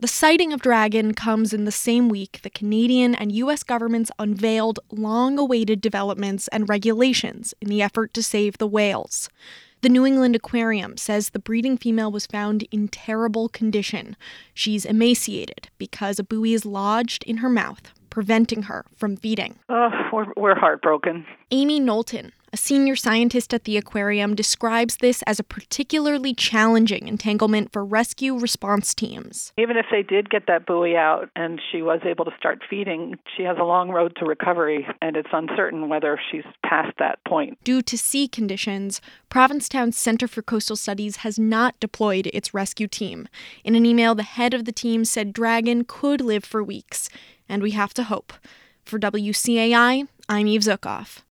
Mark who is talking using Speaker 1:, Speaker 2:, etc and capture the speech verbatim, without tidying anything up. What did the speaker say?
Speaker 1: The sighting of Dragon comes in the same week the Canadian and U S governments unveiled long-awaited developments and regulations in the effort to save the whales. The New England Aquarium says the breeding female was found in terrible condition. She's emaciated because a buoy is lodged in her mouth, preventing her from feeding.
Speaker 2: Oh, we're, we're heartbroken.
Speaker 1: Amy Knowlton, a senior scientist at the aquarium, describes this as a particularly challenging entanglement for rescue response teams.
Speaker 2: Even if they did get that buoy out and she was able to start feeding, she has a long road to recovery, and it's uncertain whether she's past that point.
Speaker 1: Due to sea conditions, Provincetown's Center for Coastal Studies has not deployed its rescue team. In an email, the head of the team said Dragon could live for weeks, and we have to hope. For W C A I, I'm Eve Zukoff.